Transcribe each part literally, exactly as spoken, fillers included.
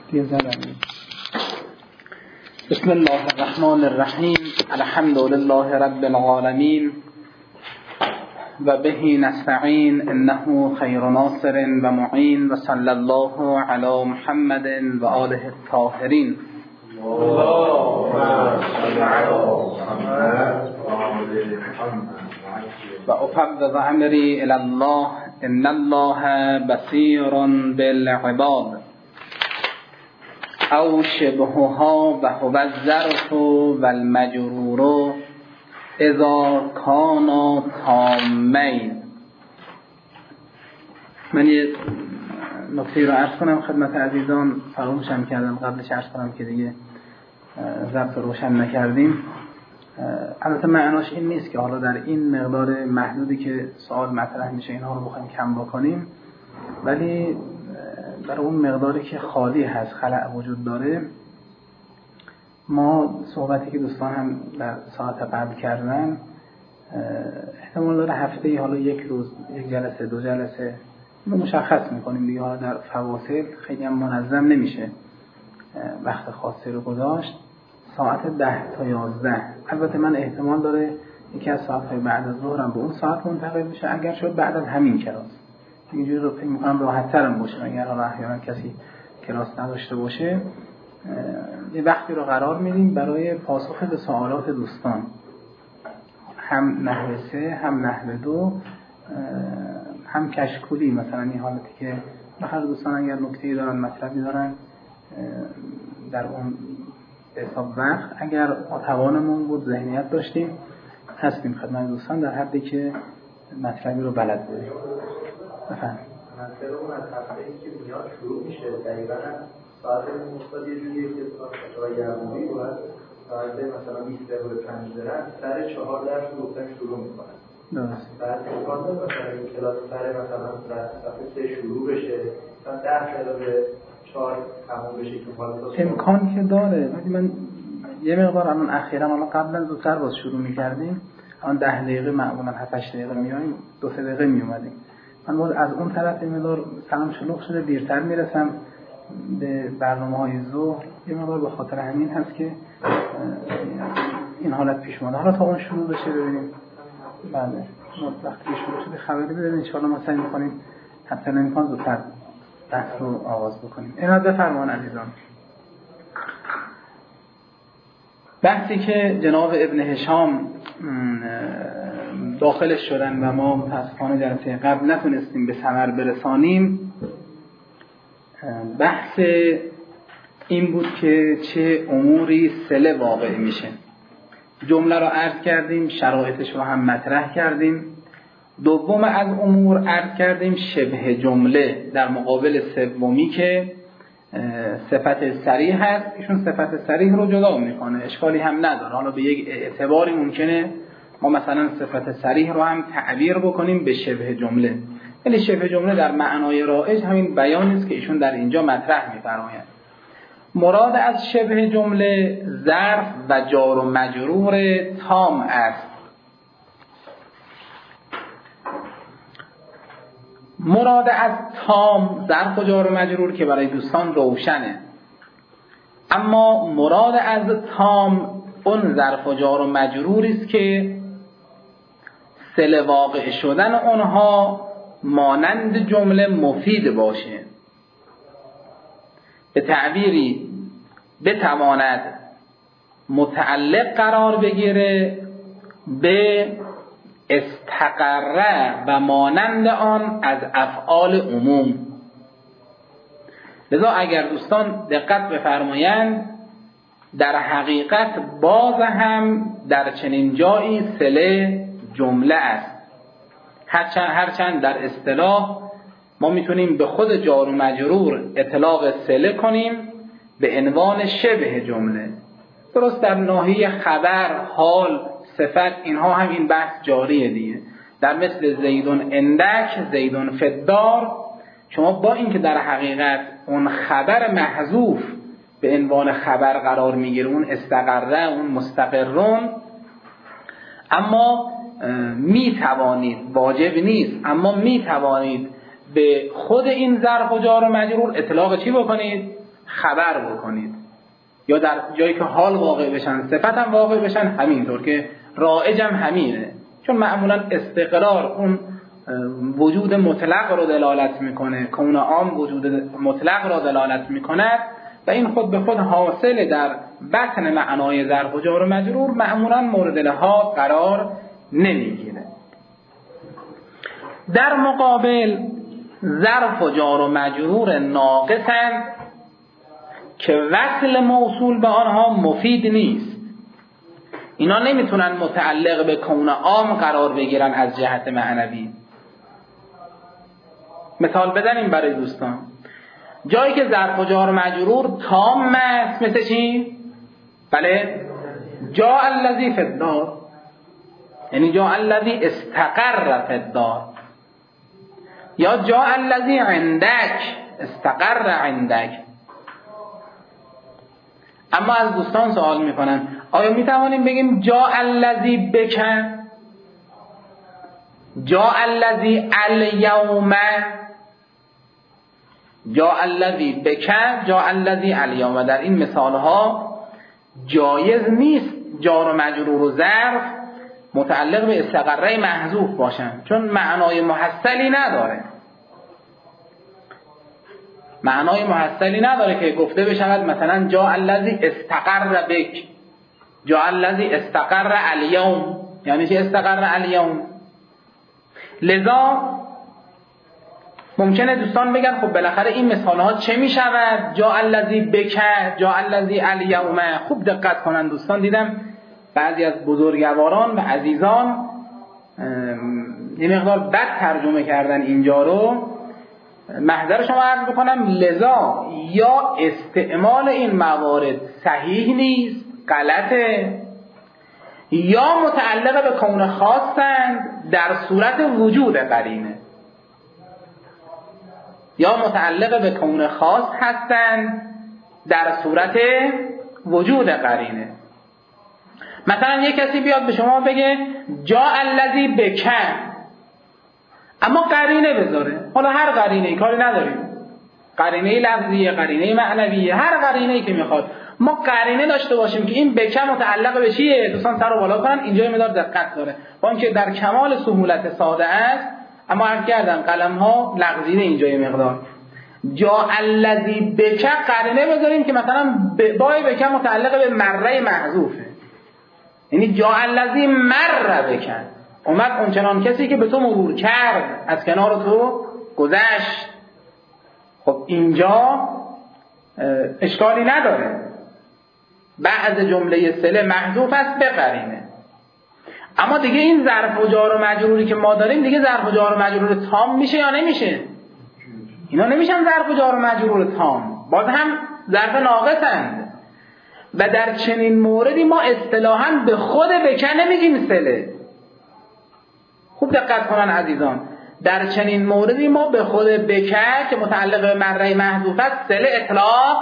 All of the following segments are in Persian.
بسم الله الرحمن الرحیم. الحمد لله رب العالمین و به نستعین، انه خیر ناصر و معین، و صلی الله علی محمد و آله الطاهرین. و افوض امری الی الله، ان الله بصیر بالعباد. او شبهها و هو الظرف و المجرور اذا کانا تامین. من یه نکته رو عرض کنم خدمت عزیزان، فراموشم کردم قبلش عرض کنم که دیگه ضبط روشن نکردیم. البته معناش این نیست که حالا در این مقدار محدودی که سوال مطرح میشه اینها رو بخوایم کم بکنیم، ولی برای اون مقداری که خالی هست، خلأ وجود داره، ما صحبتی که دوستان هم در ساعت قبل کردن احتمال داره هفته ای حالا یک روز، یک جلسه، دو جلسه رو مشخص میکنیم دیگه. حالا در فواصل خیلی هم منظم نمیشه وقت خاصی رو گذاشت. ساعت ده تا یازده، البته من احتمال داره یکی از ساعتهای بعد از ظهرم به اون ساعت منتقل بشه، اگر شد بعد از همین کلاس. اینجوری رو فکر میکنم راحت ترم باشه. اگر حالا احیانا کسی کلاس نداشته باشه، یه وقتی رو قرار میدیم برای پاسخ به سوالات دوستان، هم نحوه سه، هم نحوه دو، هم کشکولی. مثلا این حالتی که بخیر دوستان اگر نکته‌ای دارن، مطلبی دارن، در اون به حساب وقت اگر توانمون بود، ذهنیت داشتیم، هستیم خدمت دوستان در حدی که مطلبی رو بلد بودیم. بفهم مثلا اون از هفته ای که میاد شروع میشه دقیقا ساعت مستاد یه جوریه که ساعت گرمایی باید ساعت مثلا بیست دقیقه پنج دارن سر چهار درس گفتن شروع میکنن. درست. بعد امکان داره مثلا این کلاس سر مثلا صفحه سه شروع بشه، مثلا ده دقیقه چهار تموم بشه که حالا امکان که داره، ولی من یه مقدار الان اخیراً ما قبلا زودتر باز شروع میکردیم، الان ده دقیقه معمولا هفت هشت دقیقه میایم، دو سه دقیقه میومدیم. من باز از اون طرف یه مقدار سلام شلوغ شده، دیرتر میرسم به برنامه‌های ظهر. یه مقدار به خاطر همین هست که این حالت پیش اومده. حالا تا اون شروع بشه ببینیم. بله، وقتی شروع شده خبری بدید ان شاء الله ما سعی می‌کنیم حتی امکان زودتر بحث رو آغاز بکنیم. اینا بفرمایید عزیزان. بحثی که جناب ابن هشام داخلش شدن و ما متاسفانه جلسه قبل نتونستیم به ثمر برسانیم، بحث این بود که چه اموری صله واقع میشه. جمله رو عرض کردیم، شرایطش رو هم مطرح کردیم. دوم از امور عرض کردیم شبه جمله در مقابل سومی که صفت صریح هست. ایشون صفت صریح رو جدا میکنه، اشکالی هم نداره. حالا به یک اعتباری ممکنه ما مثلا صفت صریح رو هم تعبیر بکنیم به شبه جمله، ولی شبه جمله در معنای رایج همین بیانی است که ایشون در اینجا مطرح می‌فرمایند. مراد از شبه جمله ظرف و جار و مجرور تام است. مراد از تام ظرف و جار و مجرور که برای دوستان روشنه، اما مراد از تام اون ظرف و جار و مجروری است که صله واقع شدن اونها مانند جمله مفید باشه، به تعبیری بتواند متعلق قرار بگیره به استقره و مانند آن از افعال عموم. لذا اگر دوستان دقت بفرمایند، در حقیقت باز هم در چنین جایی صله جمله است، هرچند هرچند در اصطلاح ما میتونیم به خود جار و مجرور اطلاق صله کنیم به عنوان شبه جمله. درست در ناحیه خبر، حال، صفت، اینها هم این بحث جاریه دیگه. در مثل زیدون اندک، زیدون فدار، شما با اینکه در حقیقت اون خبر محذوف به عنوان خبر قرار میگیره، اون استقره، اون مستقرون، اما می توانید، واجب نیست، اما می توانید به خود این ظرف و جار و مجرور اطلاق چی بکنید؟ خبر بکنید، یا در جایی که حال واقع بشن صفت هم واقع بشن همینطور، که رایج هم همینه. چون معمولا استقرار اون وجود مطلق رو دلالت میکنه، کون عام وجود مطلق را دلالت میکند و این خود به خود حاصل در بطن معنای ظرف و جار و مجرور معمولا مورد لحاظ قرار نمیگیره. در مقابل ظرف و جار و مجرور ناقصند که وصل موصول به آنها مفید نیست. اینا نمیتونن متعلق به کون عام قرار بگیرن از جهت معنوی. مثال بزنیم برای دوستان. جایی که ظرف و جار و مجرور تام است، مثل چی؟ بله، جاء الذی فی الدار، یعنی جاء الذی استقر فی الدار، یا جاء الذی عندک استقر عندک. اما از دوستان سوال میکنن آیا میتوانیم بگیم جاء الذی بک، جاء الذی الیوم، جاء الذی بک، جاء الذی الیوم؟ در این مثال ها جایز نیست جار و مجرور و ظرف متعلق به استقره محذوف باشن، چون معنای محصلی نداره. معنای محصلی نداره که گفته بشود مثلا جاء الذی استقر بک، جاء الذی استقر الیوم. یعنی چه استقر الیوم؟ لذا ممکنه دوستان بگن خب بالاخره این مثال ها چه می شود؟ جاء الذی بک، جاء الذی الیوم. خوب دقت کنن دوستان، دیدم بعضی از بزرگواران و عزیزان یه مقدار بد ترجمه کردن اینجا رو. محضر شما عرض بکنم، لذا یا استعمال این موارد صحیح نیست، غلطه، یا متعلق به کون خاصند در صورت وجود قرینه، یا متعلق به کون خاص هستند در صورت وجود قرینه. مثلا یک کسی بیاد به شما بگه جاء الذی بک، اما قرینه بذاره، حالا هر قرینه‌ای کاری نداریم، قرینه لفظیه، قرینه معنویه، هر قرینه‌ای که میخواد، ما قرینه داشته باشیم که این بک متعلق به چیه. دوستان سر رو بالا کنن، اینجا یه مقدار دقت داره، با اینکه در کمال سهولت ساده است، اما عرض کردم قلم ها لغزیده اینجا یه مقدار. جاء الذی بک قرینه بذاریم که مثلا بای بک متعلق به مره محذوفه، یعنی جاء الذی مر بک، اومد اونچنان کسی که به تو مرور کرد، از کنار تو گذشت. خب اینجا اشکالی نداره، بعد جمله صله محذوف است به قرینه. اما دیگه این ظرف و جار و مجروری که ما داریم دیگه ظرف و جار و مجرور تام میشه یا نمیشه؟ اینا نمیشن ظرف و جار و مجرور تام، باز هم ظرف ناقصند. و در چنین موردی ما اصطلاحاً به خود بکن نمیگیم صله. خوب دقت کنن عزیزان، در چنین موردی ما به خود بکه که متعلق به مره محذوف است صله اطلاق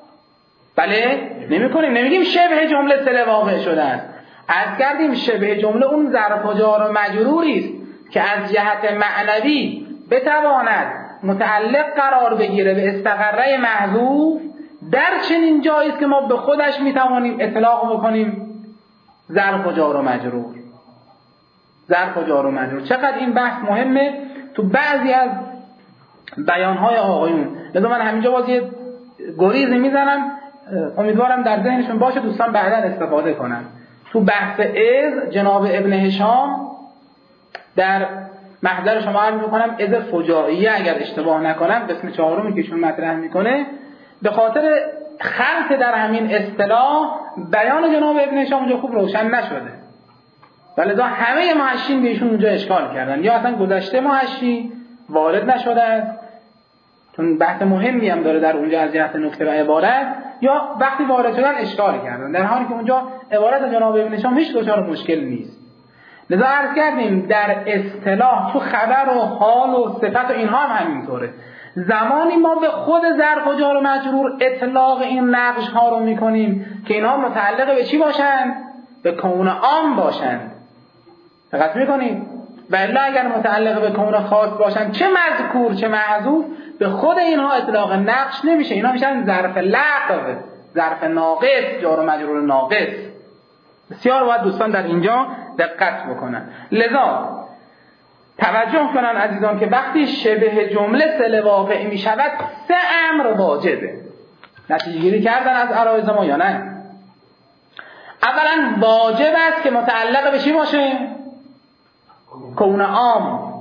بله نمی کنیم، نمیگیم شبه جمله صله واقع شده است. عرض کردیم شبه جمله اون ظرف و جار و مجروری است که از جهت معنوی بتواند متعلق قرار بگیره به استقره محذوف، در چنین جایی است که ما به خودش میتوانیم اطلاق بکنیم ظرف و جار و مجرور. ظرف و جار و مجرور چقدر این بحث مهمه تو بعضی از بیانهای آقایون. لذا من همینجا باز یه گریزی میزنم، امیدوارم در ذهنشون باشه، دوستان بعدا استفاده کنن. تو بحث از جناب ابن هشام در محضر شما عرض میکنم از فجائیه اگر اشتباه نکنم قسم چهارمی که چون مطرح میکنه، به خاطر خلط در همین اصطلاح بیان جناب ابن هشام اونجا خوب روشن نشده، ولذا همه محشین به ایشون اونجا اشکال کردن، یا اصلا گذشته محشی وارد نشده است چون بحث مهمی هم داره در اونجا از جهت نکته و عبارت، یا وقتی وارد شدن اشکال کردن، در حالی که اونجا عبارت جناب ابن هشام هیچ دچار مشکل نیست. لذا عرض کردیم در اصطلاح تو خبر و حال و صفت و اینها هم همینطوره. زمانی ما به خود ظرف و جار و مجرور اطلاق این نقش ها رو میکنیم که اینها متعلق به چی باشن؟ به کون عام باشن. دقت میکنید؟ و الا اگر متعلق به کون خاص باشن، چه مذکور چه محذوف، به خود اینها اطلاق نقش نمیشه. اینا میشن ظرف لغو، ظرف ناقص، جار و مجرور ناقص. بسیار باید دوستان در اینجا دقت بکنن. لذا توجه کنن عزیزان که وقتی شبه جمله صله واقع می شود سه امر واجبه. نتیجه گیری کردن از عرایض ما یا نه؟ اولا واجب است که متعلق به چی باشه؟ کون عام.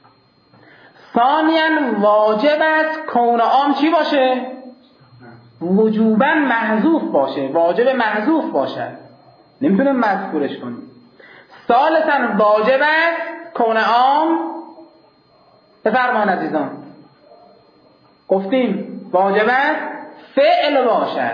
ثانیا واجب است کون عام چی باشه؟ وجوباً محذوف باشه، واجب محذوف باشه، نمیتونیم مذکورش کنیم. ثالثاً واجب است کون عام، بفرمان عزیزان، گفتیم واجب است فعل باشد،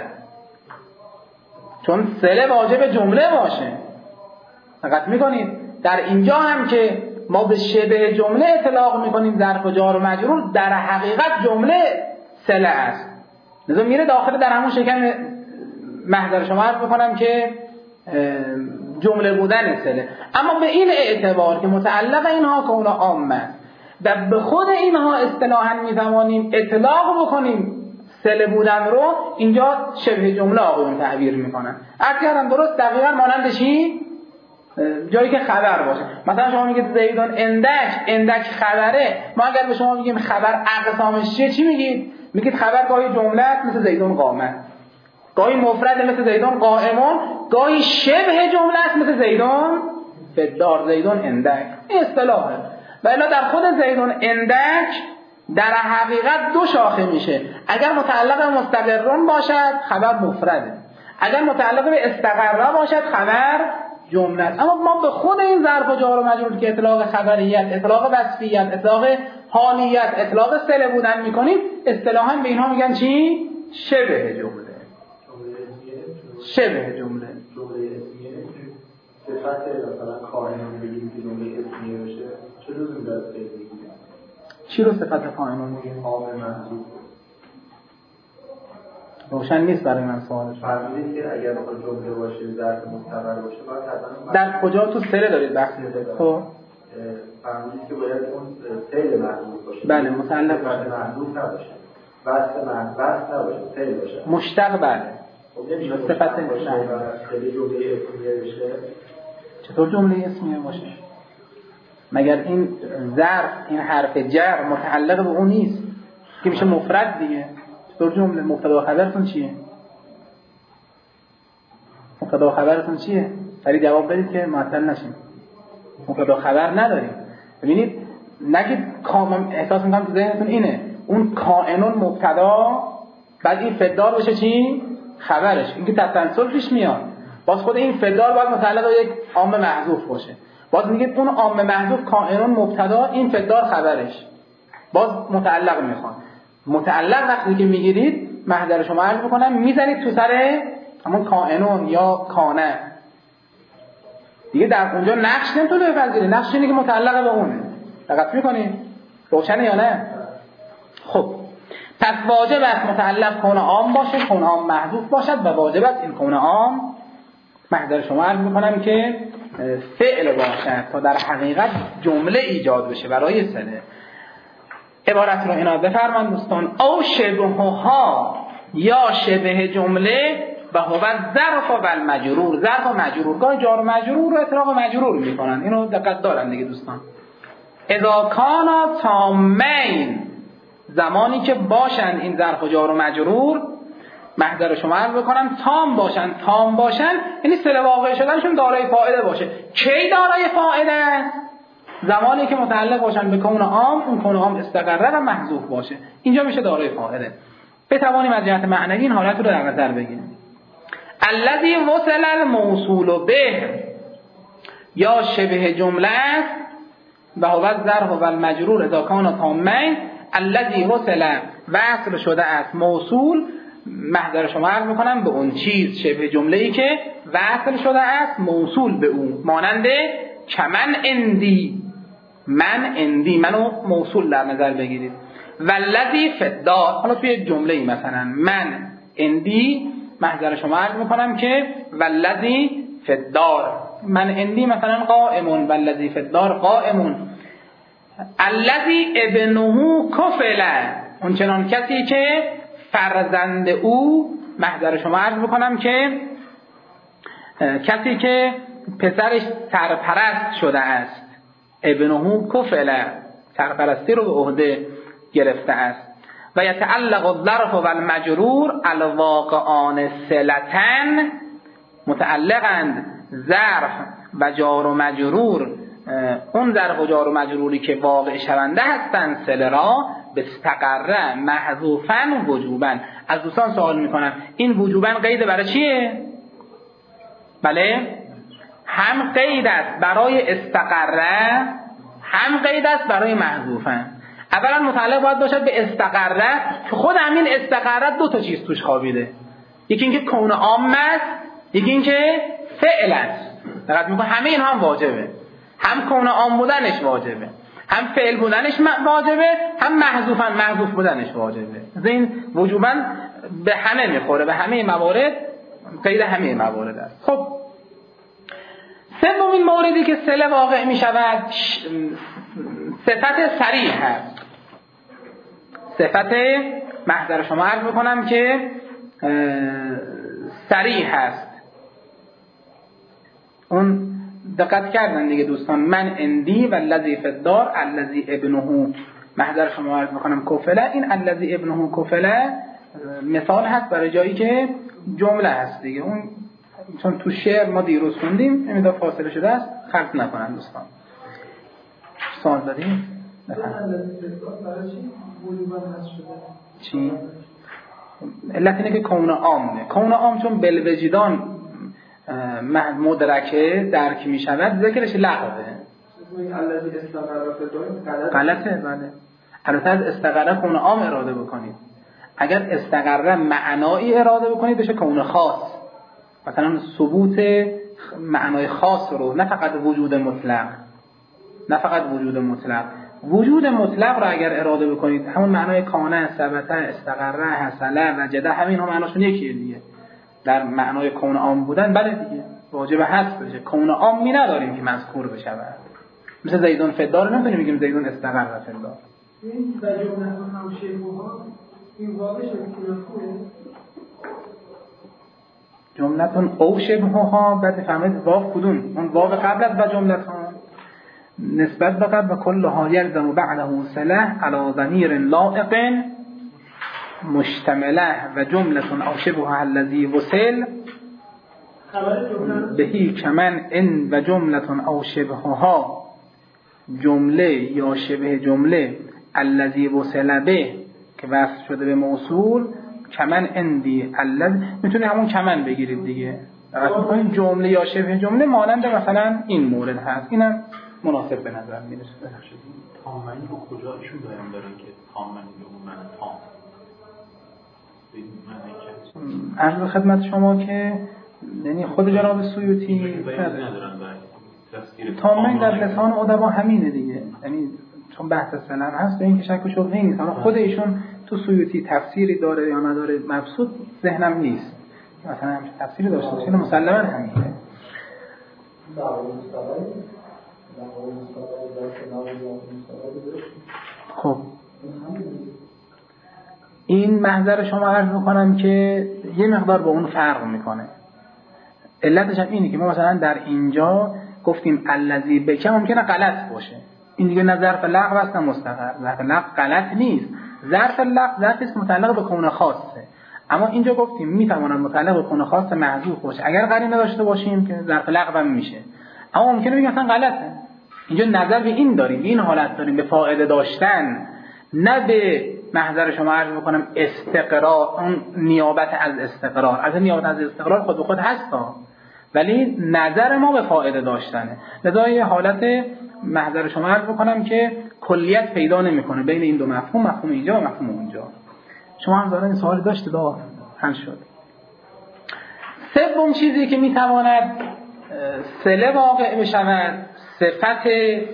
چون صله واجب جمله باشه. دقت میکنید در اینجا هم که ما به شبه جمله اطلاق میکنیم ظرف و جار و مجرور، در حقیقت جمله صله است. لذا میره داخل در همون شکم محضر شما عرض بکنم که جمله بودن صله. اما به این اعتبار که متعلق اینها کون عام است و به خود اینها اصطلاحاً میتوانیم اطلاق بکنیم صله بودن رو، اینجا شبه جمله آقایون تعبیر میکنن. اگر درست دقیقاً مانند چی؟ جایی که خبر باشه. مثلا شما میگید زیدون اندک، اندک خبره. ما اگر به شما میگیم خبر اقسامش چیه، چی میگید؟ میگید خبر گاهی جمله است مثل زیدون قامت، گاهی مفرد مثل زیدون قائمون، گاهی شبه جمله است مثل زیدون فدار، زیدون اندک. این اصطلاحه. و الا در خود زیدون اندک در حقیقت دو شاخه میشه. اگر متعلق به مستقرون باشد خبر مفرده، اگر متعلق به استقره باشد خبر جمله است. اما ما به خود این ظرف و جار و مجرور که اطلاق خبریت، اطلاق وصفیت، اطلاق حالیت، اطلاق صله بودن میکنیم، اصطلاحاً به اینها میگن چی؟ شبه جمله. شبه جمله. جمله اسمیه صفت مثلا کائنون بگیم که جمله اسمیه بشه، چه لزومی داره بگیم؟ چی رو صفت کائنون میگیم؟ عام محذوف. روشن نیست برای من سوالش. فرمودید که اگر بخواد جمله باشه ظرف مستقر باشه باید حتما در کجا تو صله دارید بحث می‌کنید؟ خب فرمودید که باید اون فعل محذوف باشه. بله متعلق باشه. محذوف نباشه. وصف محذوف نباشه، فعل باشه. مشتق بله. خب نمیشه صفت باشه و خیلی جمله اسمیه بشه. چطور جمله اسمیه باشه؟ مگر این ظرف، این حرف جر متعلق به اون نیست که میشه مفرد دیگه؟ چطور جمله؟ مبتدا و خبرتون چیه؟ مبتدا و خبرتون چیه؟ سریع جواب بدید که معطل نشیم. مبتدا و خبر نداریم. ببینید نگید کامم، احساس میکنم تو ذهنتون اینه اون کائنون مبتدا، بعد این فدار بشه چی؟ خبرش. این که تسلسل پیش میاد. باز خود این فدار باید متعلق به یک عام محذوف باشه. باز میگید اون عام محذوف کائنون مبتدا، این فدار خبرش. باز متعلق میخوان. متعلق وقتی که میگیرید محضر شما عرض بکنم میزنید تو سر همون کائنون یا کانه دیگه، در اونجا نقش نمیتونه بپذیره. نقش اینه که متعلق به اونه. دقت میکنید؟ روشنه یا نه؟ خب پس واجب است متعلق کون عام باشه، کون عام محذوف باشد و واجب است این کون عام محضر شما عرض میکنم که فعل باشد تا در حقیقت جمله ایجاد بشه برای صله. عبارت رو اینا بفرمان دوستان. او شبهها، یا شبه جمله، و هو ظرف و المجرور. ظرف و مجرور گاه جار و مجرور رو اطلاق مجرور میکنن. اینو دقت دارن دیگه دوستان. اذا کانا تامین، زمانی که باشن این ظرف و جار و مجرور محضر شما عرض بکنم تام باشن. تام باشن یعنی صله واقع شدنشون دارای فاعله باشه. کی دارای فاعله؟ زمانی که متعلق باشن به کون عام، اون کون عام استقره و محذوف باشه. اینجا میشه دارای فاعله. بتوانیم از جهت معنوی این حالت رو در نظر بگیریم. الذی وصل الموصول به، یا شبه جمله است و هو الظرف و المجرور اذا کان تامین. الذی وصل، وصل شده است موصول، محضر شما عرض میکنم به اون چیز شبه جمله ای که وصل شده است موصول به اون، مانند کمن اندی، من اندی، منو موصول در نظر بگیرید. والذی فدار، حالا توی یک جمله ای مثلا من اندی، محضر شما عرض میکنم که والذی فدار، من اندی مثلا قائمون، والذی فدار قائمون. الذی ابنه کفل، اون چنان کسی که فرزند او، محضر شما عرض بکنم که کسی که پسرش سرپرست شده است، ابنه کفله، سرپرستی رو به عهده گرفته است. و یتعلق الظرف و المجرور الواقعان صلتن، متعلقند ظرف و جار و مجرور، اون ظرف و جار و مجروری که واقع شونده هستند صله را، به استقره محذوفن وجوبن. از دوستان سوال میکنم این وجوبن قید برای چیه؟ بله، هم قید است برای استقره، هم قید است برای محذوفن. اولا متعلق باید باشد به استقره که خود همین استقره دو تا چیز توش خوابیده، یکی اینکه کون عام است، یکی اینکه فعل است. دقت میکنه همه این هم واجبه، هم کون عام بودنش واجبه، هم فعل بودنش واجبه، هم محذوفن محذوف بودنش واجبه. این وجوباً به همه میخوره، به همه موارد، قید همه موارد است. خب سومین موردی که صله واقع می شود صفت صریح هست. صفت محضر شما عرض میکنم که صریح هست. اون دقت کردن دیگه دوستان، من اندی و الذی فی الدار الذی ابنه، محضر شما عرض میکنم کفله. این الذی ابنه کفله مثال هست برای جایی که جمله هست دیگه. اون چون تو شعر ما دیروز خوندیم، این دفعه فاصله شده است، خلط نکنن دوستان. سوال داریم؟ چی؟ علت اینه که کون عامه. کون عام چون بلوجدان مدرکه درک می شود، ذکرش لغوه. غلطه. بله، البته از استقره کون عام اراده بکنید. اگر استقره معنایی اراده بکنید بشه کون خاص، مثلا ثبوت معنای خاص رو، نه فقط وجود مطلق، نه فقط وجود مطلق. وجود مطلق رو اگر اراده بکنید، همون معنای کانه، ثبته، استقره، حصله، وجده، همین هم معناشون یکیه دیگه. در معنای کون عام بودن بله دیگه واجب هست بشه. کون عام می نداریم که مذکور بشه. مثل زیدون فدار نمیتونیم بگیم زیدون استقره فدار. این تجربه هم شیخوها این واقع شده که مفهومه جملتون او شبهها، بعد فهمید واو کدوم؟ اون واو قبل از و جملتون نسبت به قبل و کلها یلزم بعده صله علی ضمیر لائق مشتمله و جملتون او شبهها الذی وصل بهی کمن ان و جملتون او شبهها، جمله یا شبه جمله الذی وصل به که وصل شده به موصول، کمن اندی الذی، میتونی همون کمن بگیرید دیگه. این جمله یا شبه جمله مانند مثلا این مورد هست، اینم مناسب به نظر میرسه. تامنی رو کجا ایشون دارن دارن که تامنی به اون معنی تام عرض خدمت شما که یعنی خود جناب سیوطی تامن در لسان ادبا همینه دیگه، یعنی چون بحث سلام هست و این که شک و شبهه نیست. اما خود ایشون تو سیوطی تفسیری داره یا نداره مبسوط ذهنم نیست، مثلا همچه تفسیری داشته باشه، مسلما همینه. خب این محضر شما عرض میکنم که یه مقدار با اون فرق میکنه. علتش هم اینه که ما مثلا در اینجا گفتیم الذی بک، ممکنه غلط باشه. این دیگه نه ظرف لغو است نه مستقر. ظرف لغو غلط نیست، ظرف لغو ظرفی است متعلق به کون خاصه. اما اینجا گفتیم میتواند متعلق به کون خاص محذوف باشه اگر قرینه داشته باشیم که ظرف لغو هم میشه. اما ممکنه بگیم مثلا غلطه. اینجا نظر به این داریم، به این حالت داریم، به فائده داشتن، نه به محضر شما عرض بکنم استقرار، اون نیابت از استقرار. از نیابت از استقرار خود به خود هستا، ولی نظر ما به فائده داشتنه. لذا یه حالت محضر شما عرض بکنم که کلیت پیدا نمیکنه بین این دو مفهوم، مفهوم اینجا و مفهوم اونجا. شما هم دارن این سوالی داشته دا حل شد. سوم چیزی که میتواند صله واقع بشود صفت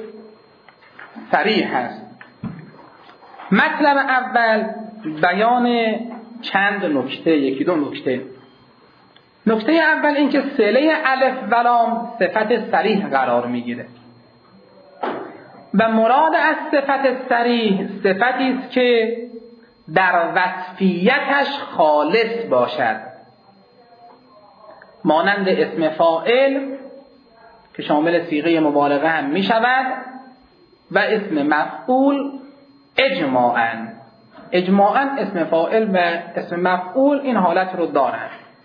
صریح هست. مطلب اول بیان چند نکته، یکی دو نکته. نکته اول این که صله الف و لام صفت صریح قرار میگیره و مراد از صفت صریح صفتی است که در وصفیتش خالص باشد، مانند اسم فاعل که شامل صیغه مبالغه هم می شود و اسم مفعول اجماعاً. اجماعاً اسم فاعل و اسم مفعول این حالت رو دارند.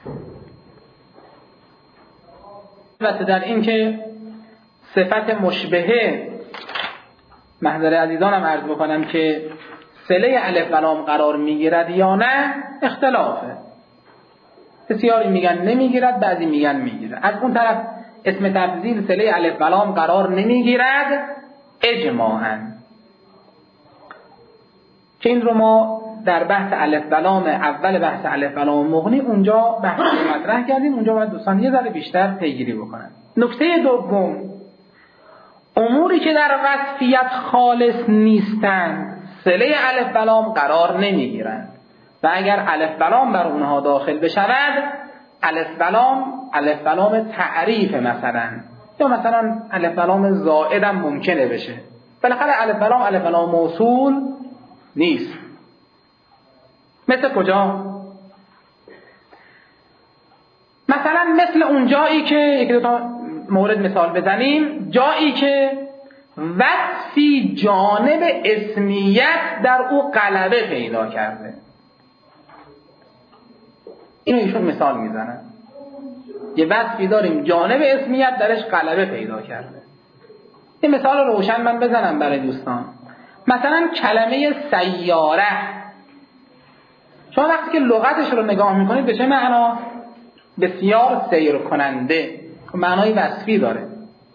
البته در این که صفت مشبهه، محضر عزیزانم عرض بکنم که صله الف و لام قرار میگیرد یا نه اختلافه. بسیاری میگن نمیگیرد، بعضی میگن میگیرد. از اون طرف اسم تفضیل صله الف و لام قرار نمیگیرد اجماعاً، که این رو ما در بحث الف و لام اول بحث الف و لام مغنی اونجا بحث مطرح کردیم. اونجا باید دوستان یه ذره بیشتر پیگیری بکنن. نکته دوم، اموری که در وصفیت خالص نیستند صله الف و لام قرار نمیگیرند و اگر الف و لام بر اونها داخل بشود، الف و لام الف و لام تعریف مثلا، یا مثلا الف و لام زائد هم ممکنه بشه. بالاخره الف و لام الف و لام موصول نیست. مثل کجا؟ مثلا مثل اون جایی که یک دو تا مورد مثال بزنیم، جایی که وصفی جانب اسمیت در او غلبه پیدا کرده. اینو ایشون مثال میزنن. یه وصفی داریم جانب اسمیت درش غلبه پیدا کرده. یه مثال روشن من بزنم برای دوستان. مثلا کلمه سیاره، شما وقتی که لغتش رو نگاه میکنید به چه معنا؟ بسیار سیر کننده، معنای وصفی داره.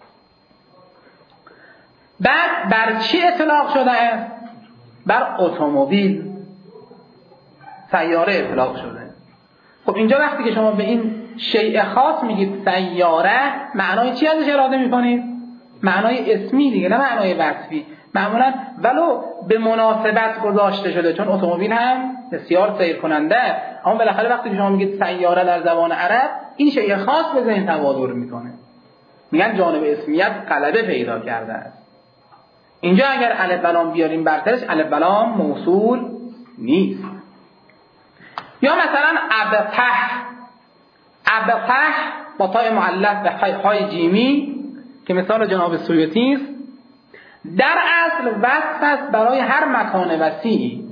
بعد بر چی اطلاق شده است؟ بر اتومبیل، سیاره اطلاق شده. خب اینجا وقتی که شما به این شیء خاص میگید سیاره، معنای چی ازش اراده میکنید؟ معنای اسمی دیگه، نه معنای وصفی. معمولا ولو به مناسبت گذاشته شده، چون اتومبیل هم بسیار سیر کننده است، اما بالاخره وقتی که شما میگید سیاره در زبان عرب، این شیء خاص به ذهن تبادر میکنه. میگن جانب اسمیت غلبه پیدا کرده است. اینجا اگر الف و لام بیاریم برترش، الف و لام موصول نیست. یا مثلا ابطح، ابطح با تای معلق به های جیمی که مثال جناب سیوطی است، در اصل وصف است برای هر مکان وسیعی.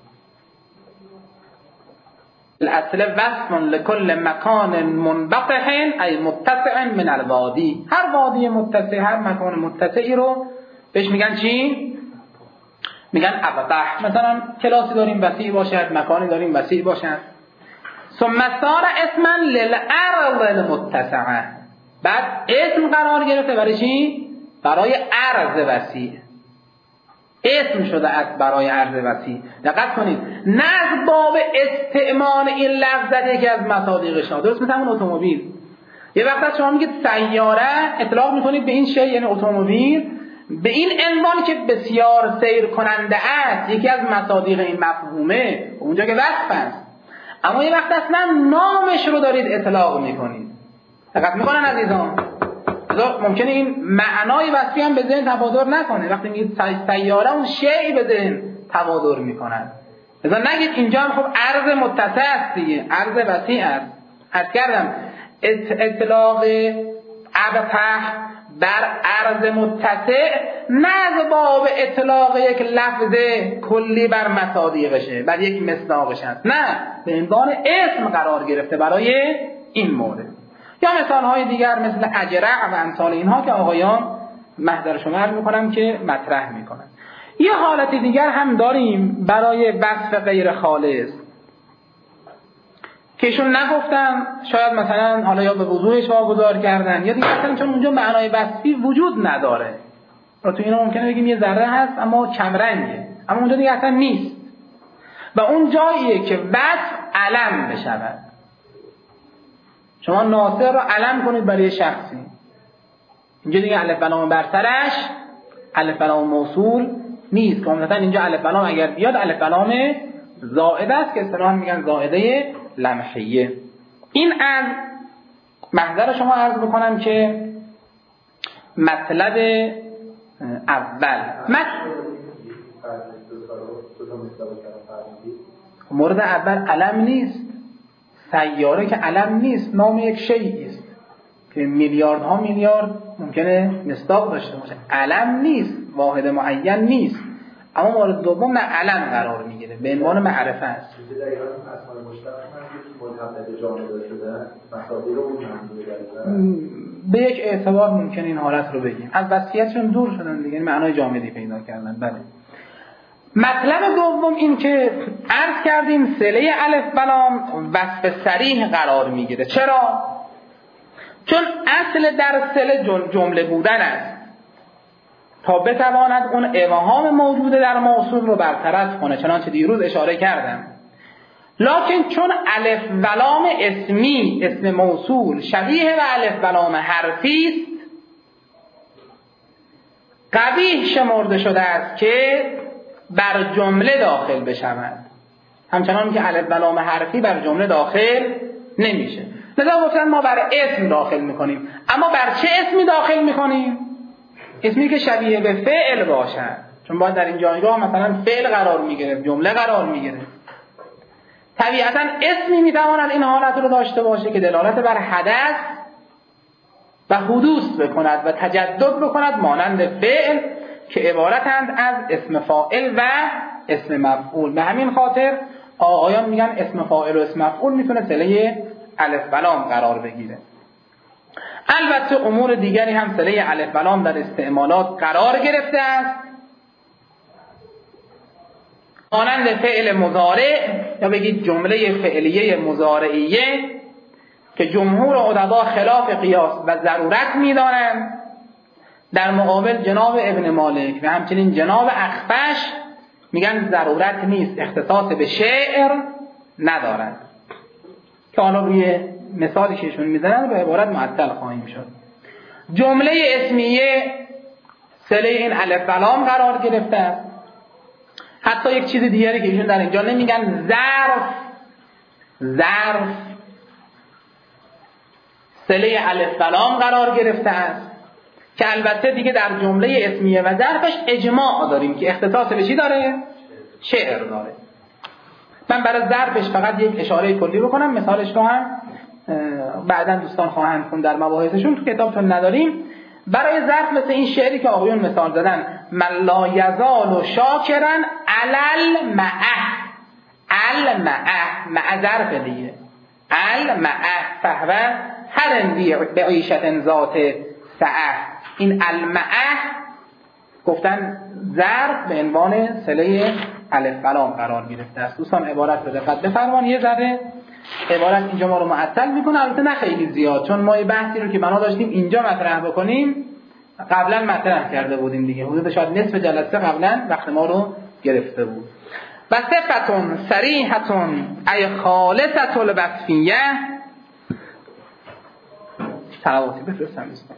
الاصل وصف لكل مکان منبطح ای متسع من الوادی. هر وادی متسع، هر مکان متسعی رو بهش میگن چی؟ میگن ابطح. مثلا کلاسی داریم وسیع باشد، مکانی داریم وسیع باشد. ثم صار اسما للارض المتسعه، بعد اسم قرار گرفته برای چی؟ برای ارض وسیع. اسم شده است برای ارض وسیع. دقت کنید، نه از باب استعمال این لفظ زده که از مصادیقش ها. درست مثل همون اتومبیل. یه وقت از شما میگید سیاره، اطلاق میکنید به این شی، یعنی اتومبیل، به این عنوان که بسیار سیر کننده است، یکی از مصادیق این مفهومه، اونجا که وصف است. اما یه وقت اصلا نامش رو دارید اطلاق میکنید. دقت میکنن عزیزان؟ ممکنه این معنای وصفی هم به ذهن تبادر نکنه. وقتی میگید سیاره، اون شیئی به ذهن تبادر میکنن. مثلا نگید اینجا هم خب عرض متسع است دیگه، عرض وسیع است. عرض کردم اطلاق ابطح بر عرض متسع نه از باب اطلاق یک لفظ کلی بر مصادیقشه، بر یک مصداقش است، نه، به عنوان اسم قرار گرفته برای این مورد. یا مثالهای دیگر مثل اجرع و امثال اینها که آقایان محضر شما عرض میکنم که مطرح میکنن. یه حالت دیگر هم داریم برای وصف غیر خالص که ایشون نگفتن، شاید مثلا حالا یا به وضوحش واگذار کردن یا دیگه اصلا چون اونجا معنای وصفی وجود نداره. رو تو اینا ممکنه بگیم یه ذره هست اما کمرنگه، اما اونجا دیگه اصلا نیست و اون جاییه که وصف علم بشود. شما ناصر رو علم کنید برای شخصی، اینجا دیگه الف و لام برترش الف و لام موصول نیست. که مثلا اینجا الف و لام اگر بیاد الف و لام زائده است که اصطلاحاً میگن زائده لمحیه. این از محضر شما عرض بکنم که مطلب اول مت... مورد اول علم نیست. سیاره که علم نیست، نام یک شیئی است که میلیاردها میلیارد ممکنه مصداق داشته باشه. علم نیست، واحد معین نیست. اما مورد دوم نه علم قرار میگیره، به عنوان معرفه است. به یک اعتبار ممکن این حالت رو بگیم. از وصفیتشون دور شدن دیگه، معنای جامدی پیدا کردن. بله. مطلب دوم این که عرض کردیم صله الف بلام وصف صریح قرار میگیره. چرا؟ چون اصل در صله جمله بودن است تا بتواند اون ابهام موجود در موصول رو برطرف کنه، چنانچه دیروز اشاره کردم. لکن چون الف بلام اسمی، اسم موصول شبیه و الف بلام حرفی است، قبیح شمرده شده است که بر جمله داخل بشود، همچنان که الف بلام حرفی بر جمله داخل نمیشه. لذا گفتن ما بر اسم داخل میکنیم. اما بر چه اسمی داخل میکنیم؟ اسمی که شبیه به فعل باشد، چون باید در این جایگاه مثلا فعل قرار میگیره، جمله قرار میگیره. طبیعتا اسمی میتواند این حالت رو داشته باشه که دلالت بر حدث و حدوث بکند و تجدد بکند، مانند فعل که عبارتند از اسم فاعل و اسم مفعول. به همین خاطر آقایان میگن اسم فاعل و اسم مفعول میتونه صله الف بلام قرار بگیره. البته امور دیگری هم صله الف بلام در استعمالات قرار گرفته است، مانند فعل مضارع یا بگید جمله فعلیه مضارعیه که جمهور ادبا خلاف قیاس و ضرورت می‌دانند. در مقابل جناب ابن مالک و همچنین جناب اخفش میگن ضرورت نیست، اختصاص به شعر ندارد، که حالا روی مثالی که ایشون میزنن به عبارت معطل خواهیم شد. جمله اسمیه صله این الف بلام قرار گرفته است. حتی یک چیز دیگری که ایشون در اینجا نمیگن، ظرف ظرف صله الف بلام قرار گرفته است، که البته دیگه در جمله اسمیه و ظرفش اجماع داریم که اختصاص به چی داره؟ شعر داره. من برای ظرفش فقط یک اشاره کلی بکنم، مثالش رو هم بعداً دوستان خواهند خوند در مباحثشون، تو کتابتون نداریم. برای ظرف مثل این شعری که آقایون مثال زدن، من لا یزال شاکرا علل معه، ال معه مع ظرف دیگه، ال معه فهو هر اندی بعیشت ذات سعه. این المعه گفتن ظرف به عنوان صله الف بلام قرار گرفته است. دوستان عبارت رو دقت بفرمایید. یه ذره عبارت اینجا ما رو معطل میکنه، البته نه خیلی زیاد، چون ما یه بحثی رو که بنا داشتیم اینجا مطرح بکنیم قبلا مطرح کرده بودیم دیگه، حدود شاید نصف جلسه قبلا وقت ما رو گرفته بود. و صفتون صریحتون ای خالصة الوصفیه. صلواتی بفرستم دوستان.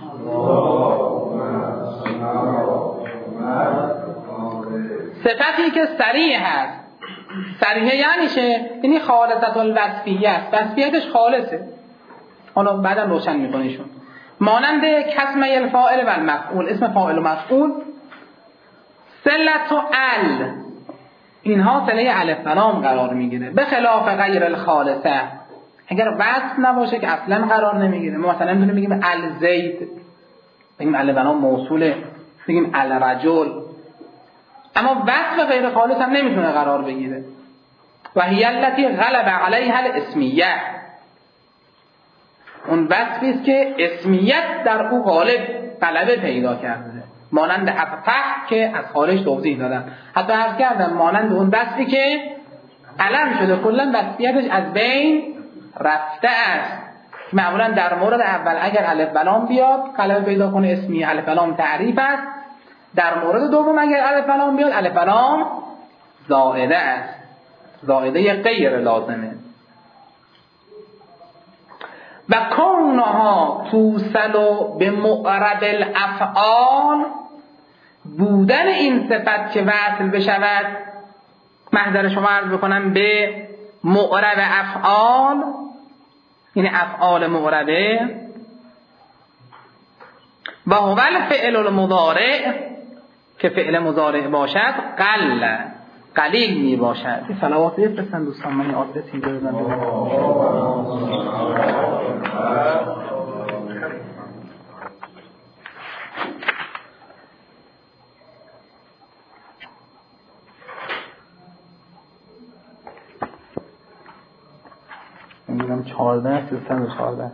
صفتی که صریح هست، صریح یعنی چه؟ یعنی خالصة الوصفیه است، وصفیتش خالصه. حالا بعدا روشن میکنیشون. مانند کسمه الفاعل و المفعول، اسم فاعل و مفعول، صلت و ال، اینها صله الف بلام قرار میگیره، به خلاف غیر الخالصه. اگر وصف نباشه که اصلا قرار نمیگیره. ما مثلا میتونیم بگیم الزید، بگیم الف بلام موصوله، بگیم الرجل، اما وصف غیر خالص هم نمیتونه قرار بگیره. و هی التی غلب علیها الاسمیه، اون وصفی است که اسمیت در او غالب غلبه پیدا کرده، مانند افقه که از خارج توضیح دادم. حتی عرض کردم مانند اون وصفی که علم شده، کلا وصفیتش از بین رفته است. معمولا در مورد اول اگر الف بلام بیاد غلبه پیدا کنه، اسمی الف بلام تعریف است. در مورد دوم اگر الف بلام بیاد الف بلام زائده است، زائده غیر لازمه. و کونها توصل به معرب الافعال، بودن این صفت که وصل بشود، محضر شما عرض بکنم به معرب افعال، یعنی افعال معربه. و هو الفعل المضارع، که فعل مضارع باشد، قل قلیل می باشد. این صلوات بفرستن دوستان، من این آدرس اینجا بدم. میگم چهارده سیصد و چهارده.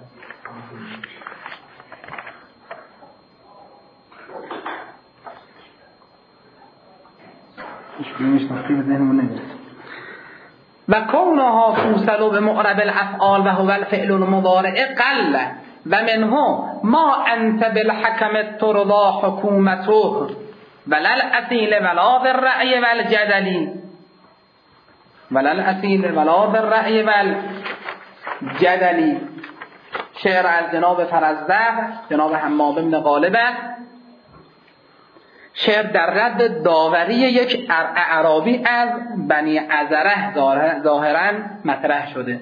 و کونها توصل به معرب الافعال و هو الفعل المضارع قل و منه ما انت بالحکم الترضا حکومته ولا الاصیل ولا بالرأی والجدل ولا الاصیل ولا بالرأی والجدل. شعر از جناب فرزدق جناب حماد بن غالبه، شعر در رد داوری یک اعرابی از بنی عذره ظاهرا مطرح شده.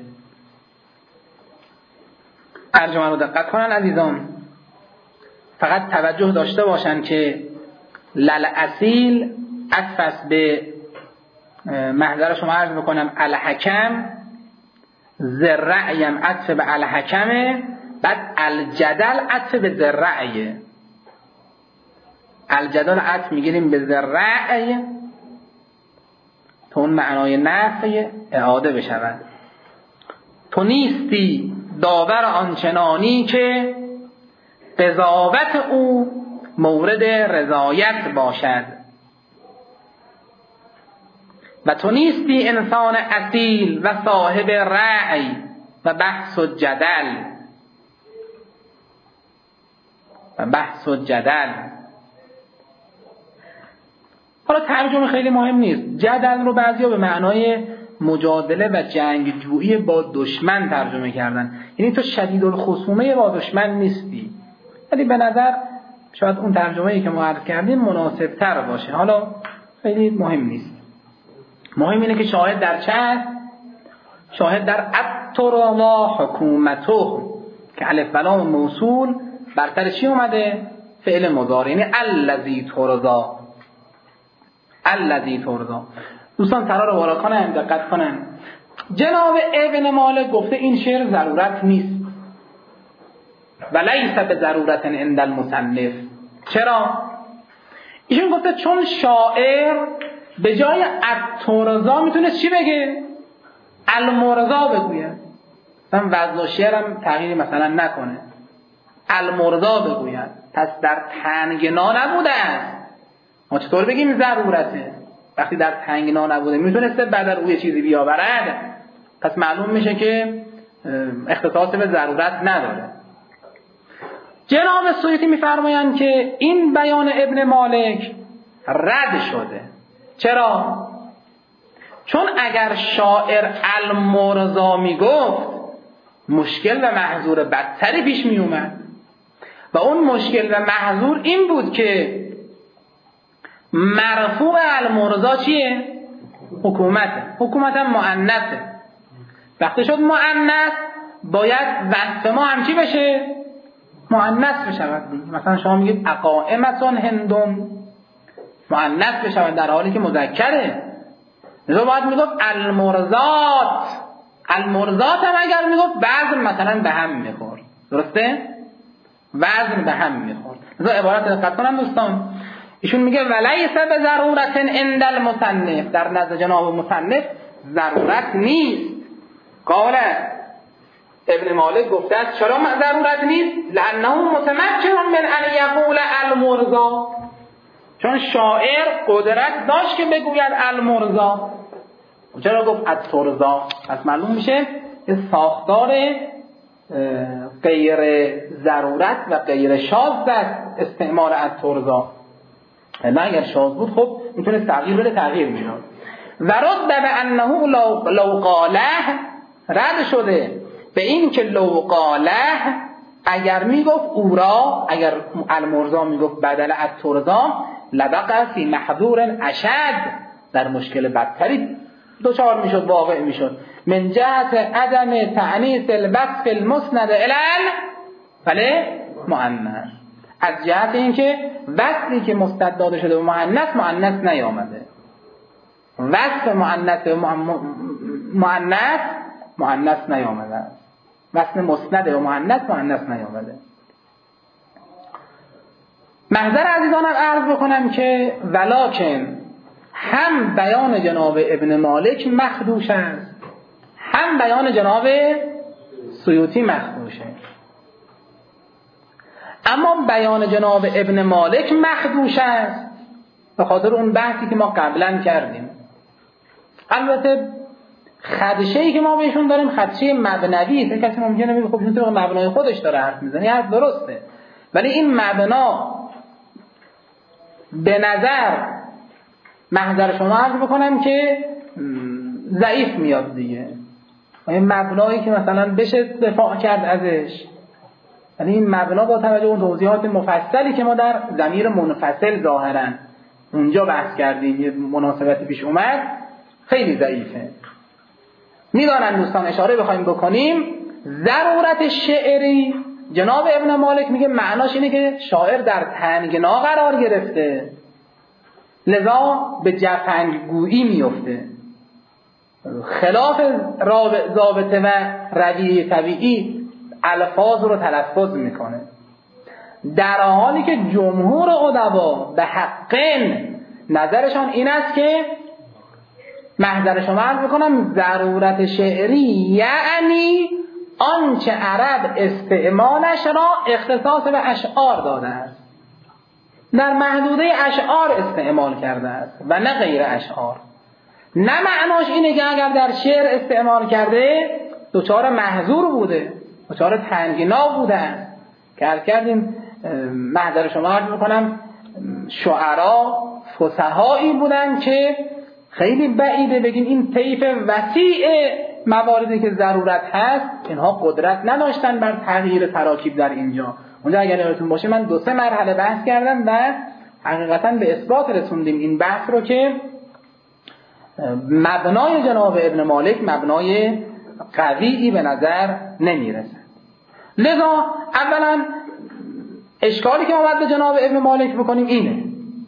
ترجمه رو دقت کنن عزیزان، فقط توجه داشته باشن که لل اصیل عطف به محضر شما عرض بکنم الحکم، ذرعیم عطف به الحکمه، بعد الجدل عطف به ذرعیه. الجدل عطف میگیریم به ذرع تا اون معنای نفی اعاده بشود. تو نیستی داور آنچنانی که قضاوت او مورد رضایت باشد و تو نیستی انسان اصیل و صاحب رأی و بحث و جدل و بحث و جدل. حالا ترجمه خیلی مهم نیست. جدل رو بعضیا به معنای مجادله و جنگجویی با دشمن ترجمه کردن، یعنی تو شدید الخصومه با دشمن نیستی، ولی به نظر شاید اون ترجمه‌ای که ما عرض کردیم مناسب تر باشه. حالا خیلی مهم نیست. مهم اینه که شاهد در چه هست؟ شاهد در الترضا حکومته که الف و لام موصول برتر چی اومده؟ فعل مضارع، یعنی الذی ترضا. الذی ترضا. دوستان ترا رو بالا کنن، دقت کنن. جناب ابن مالک گفته این شعر ضرورت نیست و لیس به ضرورت عند المصنف. چرا؟ ایشون گفته چون شاعر به جای الترضا میتونست چی بگه؟ المرضا بگوید. مثلا وزن و شعرم تغییری مثلا نکنه، المرضا بگوید. پس در تنگنا نبوده است. ما چطور بگیم ضرورته وقتی در تنگنا نبوده؟ میتونسته بعد از روی چیزی بیاورد، پس معلوم میشه که اختصاص به ضرورت نداره. جناب سیوطی میفرمایند که این بیان ابن مالک رد شده. چرا؟ چون اگر شاعر المرضا میگفت مشکل و محظور بدتری پیش میومد و اون مشکل و محظور این بود که مرفوع المرضا چیه؟ حکومته. حکومت هم مؤنثه. وقتی شد مؤنث باید وصف ما هم چی بشه؟ مؤنث بشود. مثلا شما میگید اقائمتون هندون، مؤنث بشود در حالی که مذکره. لذا باید میگفت المرضات. المرضات هم اگر میگفت وزن مثلا به هم میخورد. درسته؟ وزن به هم میخورد. لذا عبارت دقت کنم دوستان، ایشون میگه ولیس به ضرورت عند المصنف، در نزد جناب مصنف ضرورت نیست. قال ابن مالک گفته است چرا ضرورت نیست؟ لانه متمکن من ان یقول المرضا، چون شاعر قدرت داشت که بگوید المرضا. چرا گفت الترضا؟ پس معلوم میشه ساختار غیر ضرورت و غیر شاذ در استعمال الترضا. نه اگر شاذ بود خب میتونه تغییر بده، تغییر میداد. و رد به انه لو, لو قاله، رد شده به این که لو قاله اگر میگفت او را، اگر المرضا میگفت بدل الترضا، لبقى فی محظور اشد، در مشکل بدتری دوچار میشد، واقع میشد. من جهت عدم تعنیس الوصف المسند الی بله مؤنث، از جهت اینکه وصفی که مستند داده شده به مؤنث مؤنث نیامده. وصف مؤنث و مؤنث مؤنث نیامده است، وصف مسند و مؤنث مؤنث نیامده. محضر عزیزانم عرض بکنم که ولکن هم بیان جناب ابن مالک مخدوش است، هم بیان جناب سیوطی مخدوشه. اما بیان جناب ابن مالک مخدوش است به خاطر اون بحثی که ما قبلا کردیم. البته خدشه‌ای که ما بهشون داریم خدشه مبنوی است. کسی ممکنه بگه خب این طبق مبنای خودش داره حرف میزنه، حرف درسته، ولی این مبنا به نظر محضر شما عرض بکنم که ضعیف میاد دیگه. این مبنایی که مثلا بشه دفاع کرد ازش، یعنی این مبنا با توجه اون توضیحات مفصلی که ما در ضمیر منفصل ظاهرا اونجا بحث کردیم یه مناسبتی پیش اومد، خیلی ضعیفه. میدانن دوستان اشاره بخوایم بکنیم ضرورت شعری، جناب ابن مالک میگه معناش اینه که شاعر در تنگنا قرار گرفته، لذا به جفنگگویی میفته، خلاف ضابطه و رویه طبیعی الفاظ رو تلفظ میکنه، در حالی که جمهور ادبا به حقن نظرشان این است که محضر شما عرض میکنم ضرورت شعری یعنی آنچه عرب استعمالش را اختصاص به اشعار داده است، در محدوده اشعار استعمال کرده است و نه غیر اشعار. نه معناش اینه که اگر در شعر استعمال کرده دچار محظور بوده، دچار تنگنا بوده است که عرض کردیم. محضر شما عرض میکنم شعرا فصحایی بودن که خیلی بعیده بگیم این طیف وسیع مواردی که ضرورت هست اینها قدرت نداشتن بر تغییر تراکیب در اینجا. اونجا اگر یادتون باشه من دو سه مرحله بحث کردم و حقیقتا به اثبات رسوندیم این بحث رو که مبنای جناب ابن مالک مبنای قویی به نظر نمیرسه. لذا اولا اشکالی که اومد به جناب ابن مالک بکنیم اینه.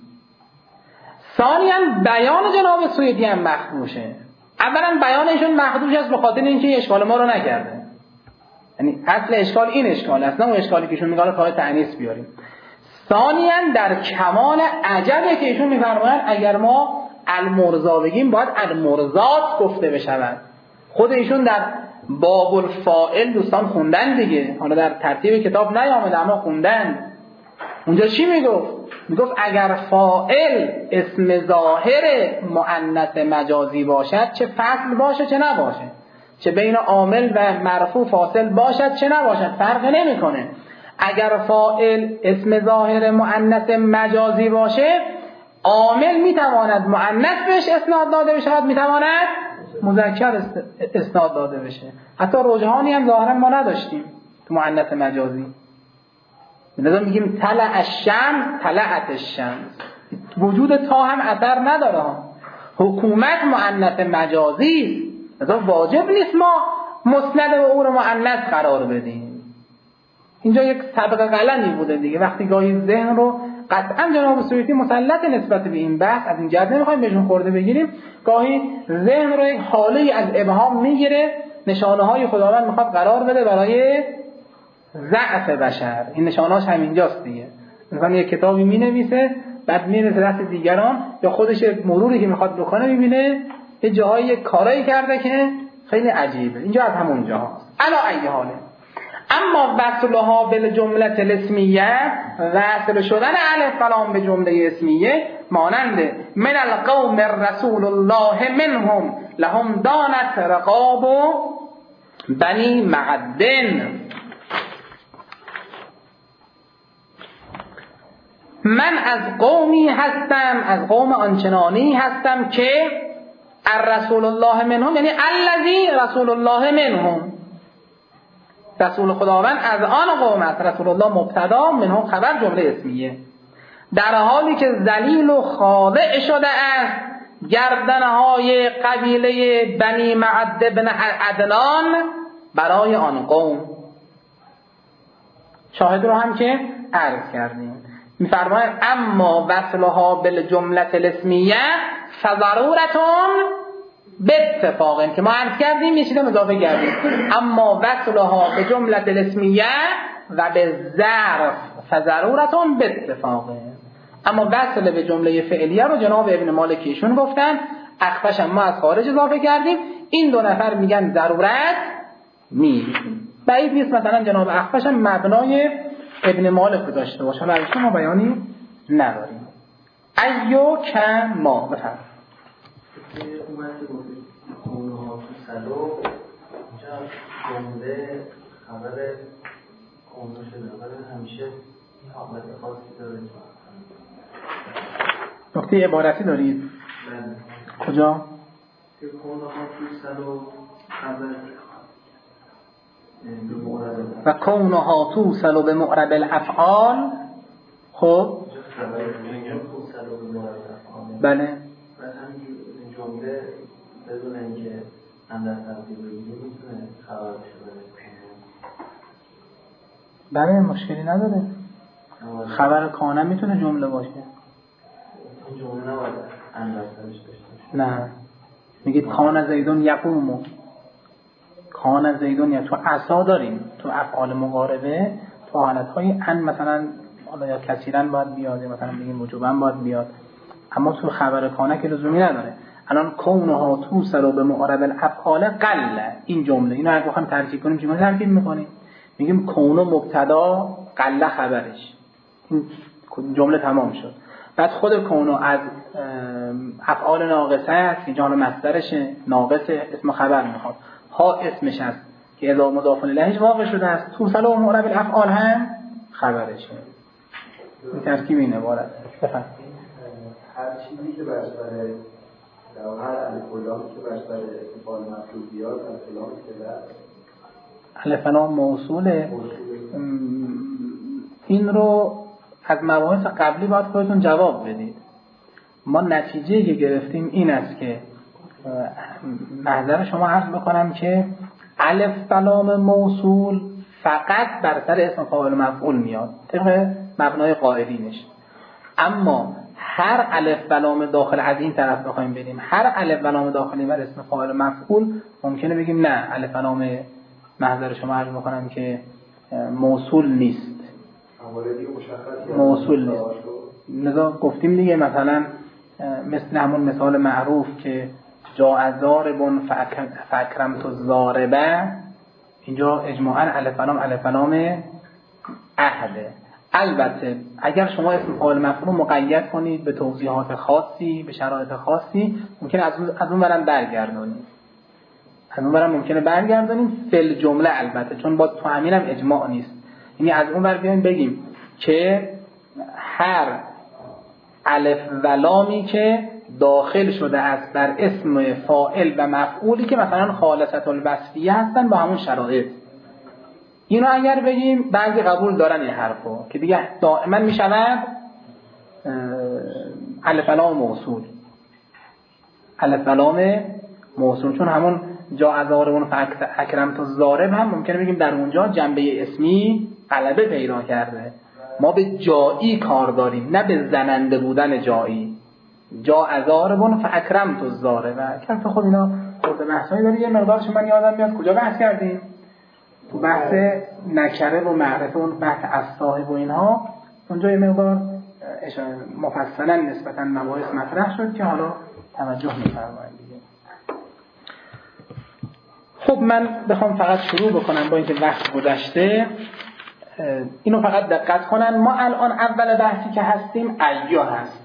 ثانیاً بیان جناب سیوطی هم مخدوشه. اولا بیانشون مخدوش است به خاطر اینکه اشکال ما رو نکرده، یعنی اصل اشکال این اشکال است، نه اون اشکالی که ایشون میگه پای تأنیث بیاریم. ثانیاً در کمال عجبه که ایشون میفرمایند اگر ما المرضا بگیم باید المرضات گفته بشود. خود ایشون در باب الفاعل دوستان خوندن دیگه، حالا در ترتیب کتاب نیامده اما خوندن. اونجا چی میگفت؟ میگفت اگر فاعل اسم ظاهر مؤنث مجازی باشد، چه فصل باشه چه نباشه، چه بین عامل و مرفوع فاصل باشد چه نباشد، فرق نمیکنه. اگر فاعل اسم ظاهر مؤنث مجازی باشه، عامل میتواند مؤنث بهش اسناد داده بشه، میتواند مذکر اسناد داده بشه. حتی رجحانی هم ظاهرا ما نداشتیم تو مؤنث مجازی. لذا میگیم طلع الشمس طلعت الشمس، وجود تا هم اثر نداره. حکومت مؤنث مجازی، لذا واجب نیست ما مسند به او رو مؤنث قرار بدیم. اینجا یک طبقه قلمی بوده دیگه. وقتی گاهی ذهن رو قطعا جناب سیوطی مسلط نسبت به این بحث، از این جهت نمیخوایم بهشون خورده بگیریم، گاهی ذهن رو یک حاله از ابهام میگیره، نشانه های خداوند میخواد قرار بده برای ضعف بشر. این نشانهاش همینجاست دیگه. مثلا یک کتابی مینویسه بعد میرسه دست دیگران یا خودش مروری که میخواد بکنه میبینه یه جاهایی کارایی کرده که خیلی عجیبه. اینجا از همون جاهاست. علا ای حاله. اما وصلها بالجمله الاسمیه، وصل شدن الف فلام به جمله اسمیه مانند من القوم رسول الله منهم لهم دانت رقاب بنی معدن. من از قومی هستم، از قوم آنچنانی هستم که الرسول الله منهم، یعنی الذی رسول الله منهم، رسول خداوند از آن قوم است. رسول الله مبتدا، منهم خبر، جمله اسمیه. در حالی که ذلیل و خاضع شده است گردنهای قبیله بنی معد بن عدنان برای آن قوم. شاهد رو هم که عرض کردیم. میفرماید اما وصلها بالجمله الاسمیه فضرورتون باتفاق که ما عرض کردیم یه چیزی اضافه کردیم. اما وصلها به جمله الاسمیه و به ظرف فضرورتون باتفاق. اما وصل به جمله فعلیه رو جناب ابن مالک ایشون گفتن، اخفش ما از خارج اضافه کردیم. این دو نفر میگن ضرورت نیست. بعید نیست مثلا جناب اخفش هم مبنای ابن مالک رو داشته باشه، حالا ازش ما بیانی نداریم. ایو کم ما بفرم اومد که گفتید کونها تو سلو اینجا جمله خبر کونها شده ولی همیشه حالت خاصی داره. نکته عبارتی دارید؟ بله. کجا؟ که کونها تو سلو خبر و کونها توصل به معرب الافعال. خب بله بعد همین جمله بدون اینکه هم در تقدیر بگیریم میتونه خبر بشه. بله مشکلی نداره. خبر کانه میتونه جمله باشه. این جمله نباید اندازه‌اش داشته باشه. نه میگید کان زیدون یقومو، کان زیدون یا تو عصا داریم تو افعال مقاربه تو حالتهای ان مثلا حالا یا کثیرا باید بیاد یا مثلا بگیم وجوبا باید بیاد، اما تو خبر کانه که لزومی نداره. الان کونها توصل به معرب الافعال قل، این جمله اینو اگه بخوایم ترکیب کنیم چجوری ترکیب میکنیم؟ میگیم کونو مبتدا قل خبرش، این جمله تمام شد. بعد خود کونو از افعال ناقصه است، اینجا حالا مصدرشه ناقصه، اسم خبر میخواد، ها اسمش است که اذا مضاف الیه واقع شده است، توصل و معرب الافعال هم خبرشه. این ترکیب این عبارت. بفرمایید. هر چیزی که بر سر در هر الف و لام که بر سر استفعال مفعول بیاد الف و لام که الف و لام موصوله. این رو از مباحث قبلی باید خودتون جواب بدید. ما نتیجه که گرفتیم این است که محضر شما عرض بکنم که الف و لام موصول فقط بر سر اسم فاعل مفعول میاد طبق مبنای قائلینش، اما هر الف و لام داخل از این طرف بخوایم بریم هر الف و لام داخلی بر اسم فاعل مفعول ممکنه بگیم نه الف و لام محضر شما عرض بکنم که موصول نیست، موصول نیست. لذا گفتیم دیگه مثلا مثل همون مثال معروف که جاء ضارب فاکرمت الضاربه، اینجا اجماعاً الف و لام الف و لام عهده. البته اگر شما اسم فاعل مفعول مقید کنید به توضیحات خاصی به شرایط خاصی ممکنه از اون از اون برم برگردونید از اون برم ممکنه برگردونیم فل جمله، البته چون با تو همینم اجماع نیست، یعنی از اون بر بیایم بگیم که هر الف و لامی که داخل شده است بر اسم فاعل و مفعولی که مثلا خالصة الوصفیه هستن با همون شرایط، اینو اگر بگیم بعضی قبول دارن این حرفو که دیگه دائما میشود الف و لام موصول الف و لام موصول، چون همون جاء ضارب فاکرمت الضارب هم ممکنه بگیم در اونجا جنبه اسمی غلبه پیدا کرده، ما به جایی کار داریم نه به زننده بودن جایی. جاء ضارب فاکرمت الضارب که خب اینا خورده بحثایی داره، یه مقدارش من یادم میاد کجا بحث کردیم تو بحث نکره و معرفه و بحث الصاحب و اینها، اونجا یه مقدار مفصلا نسبتا مباحث مطرح شد که حالا توجه می‌فرمایید دیگه. خب من بخوام فقط شروع بکنم با اینکه وقت گذشته، اینو فقط دقت کنن، ما الان اول بحثی که هستیم ایا هست،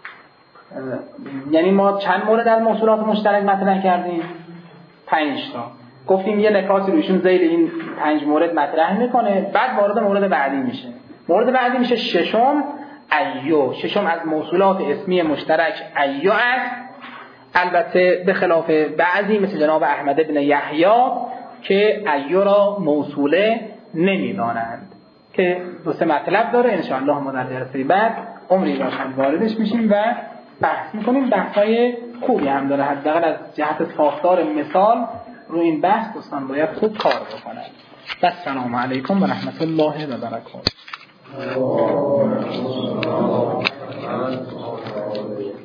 یعنی ما چند مورد از موصولات مشترک مطرح کردیم؟ پنج تا. گفتیم یه نکاتی روشون زیر این پنج مورد مطرح میکنه، بعد وارد مورد بعدی میشه. مورد بعدی میشه ششم ایو. ششم از موصولات اسمی مشترک ایو است، البته به خلاف بعضی مثل جناب احمد بن یحیی که ایو را موصوله نمیدانند، که دو سه مطلب داره. ان شاء الله ما در درس بعد عمری باشن واردش میشیم و بحث میکنیم. بحثای خوبی هم داره، حداقل از جهت ساختار مثال رو این بحث دوستان باید خوب کار بکنن. السلام علیکم و رحمت الله و برکاته.